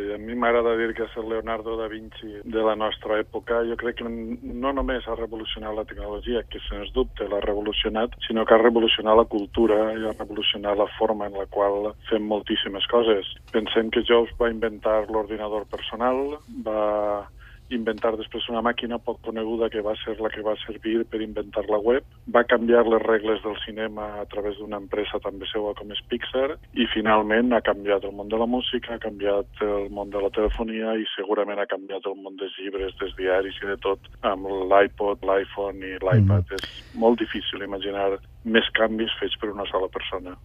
a mi m'agrada dir que és el Leonardo da Vinci de la nostra època. Jo crec que no només ha revolucionat la tecnologia, que sens dubte l'ha revolucionat, sinó que ha revolucionat la cultura i ha revolucionat la forma en la qual fem moltíssimes coses. Pensem que Jobs va inventar l'ordinador personal, va inventar després una màquina poc coneguda que va ser la que va servir per inventar la web, va canviar les regles del cinema a través d'una empresa també seva com és Pixar i finalment ha canviat el món de la música, ha canviat el món de la telefonia i segurament ha canviat el món dels llibres, dels diaris i de tot amb l'iPod, l'iPhone i l'iPad. És molt difícil imaginar més canvis fets per una sola persona.